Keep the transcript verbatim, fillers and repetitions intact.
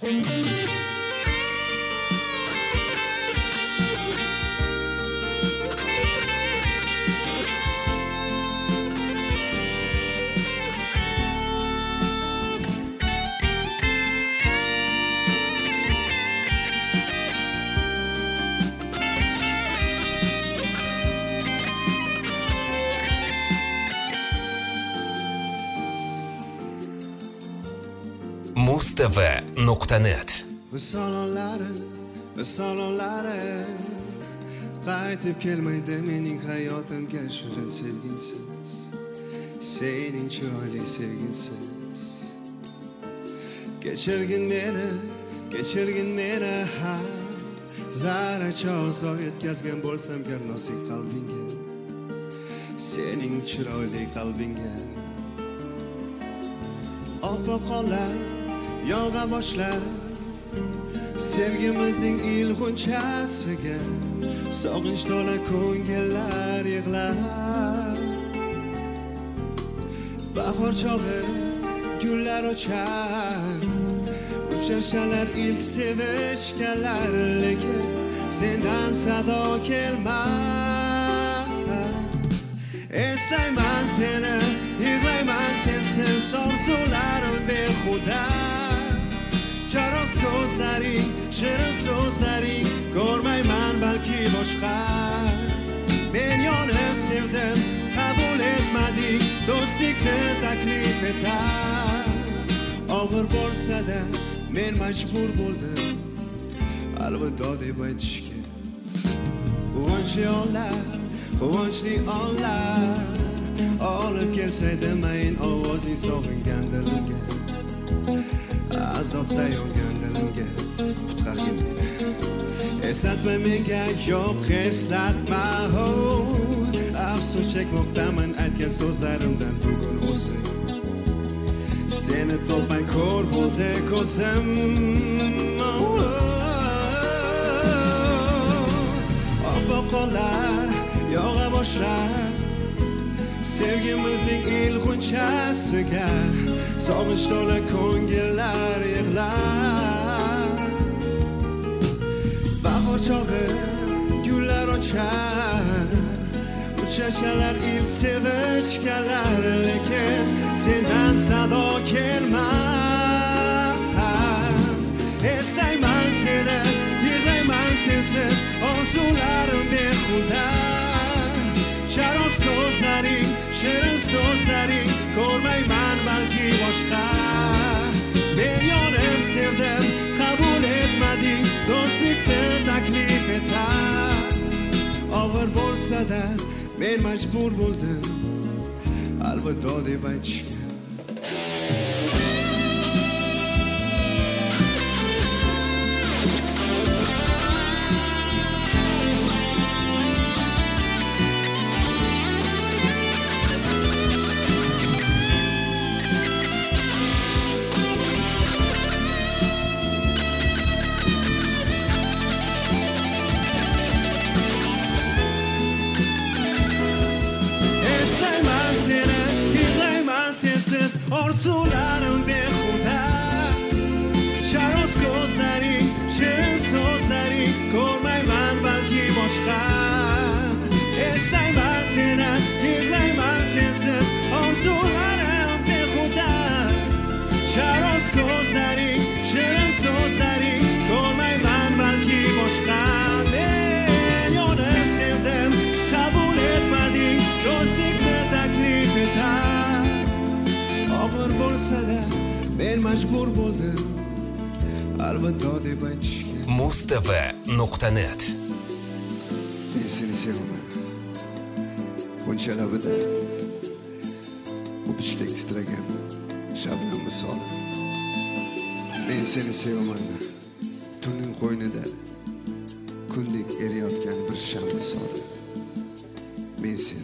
mustv nuqta net Salonlari, salonlari qaytib kelmaydi mening hayotimga shirin sevginsiz, sening chiroyli sevginsiz. Kechirgin meni, kechirgin meni ha zarracha ozor yetkazgan bo'lsam gar nozik qalbingga, sening chiroyli qalbingga. Oppoq qonlar yog'a boshlar sevgimizning ilg'unchasiga, sog'inch to'la ko'ngillar yig'lar. Bahor chog'i gullar ochar, uchrashalar ilk sevishganlar, lekin sendan sado kelmas. Eslayman seni, yig'layman sensiz, orzularim behuda. Charos ko'zlaring, shirin so'zlaring, ko'rmayman balki boshqa. Men yonib sevdim, qabul etmading, do'stlikni taklif etar. Og'ir bo'lsa-da men majbur bo'ldim alvido deb aytishga. Quvonchli onlar, quvonchli onlar olib kelsaydi mayin ovozli sog'ingan dilimga, azobda yongan dilimga qutqargin meni. Eslatma menga, yo'q eslatma, oh, afsus chekmoqdaman aytgan so'zlarimdan bugun o'zim. Seni topmay ko'r bo'ldi ko'zim, oppoq qonlar yog'a boshlar sevgimizning ilg'unchasiga, sog'inch to'la ko'ngillar yig'lar. Bahor chog'i gullar ochar, uchrashalar ilk sevishganlar, lekin sendan sado kelmas. Eslayman seni, yig'layman sensiz, orzularim behuda. Charos ko'zlaring, shirin so'zlaring, ko'rmayman balki boshqa. Men yonib sevdim, qabul etmading, do'stlikni taklif etar. Og'ir bo'lsa-da men majbur bo'ldim alvido deb aytishga. Orzularim behuda. Charos ko'zlaring, shirin so'zlaring, ko'rmayman balki boshqa. Eslayman seni, yig'layman sensiz, orzularim behuda. Charos ko'zlaring, shirin so'zlaring, ko'rmayman balki boshqa. Men yonib sevdim, qabul etmading, do'stlikni taklif etar. Og'ir bo'lsa-da men majbur bo'ldim alvido deb aytishga. mustv nuqta net Men seni sevaman. Buncha labida o'pishdek titragan shabnam misoli. Men seni sevaman. Tunning qo'ynida kundek eriyotgan bir sham misoli. Men seni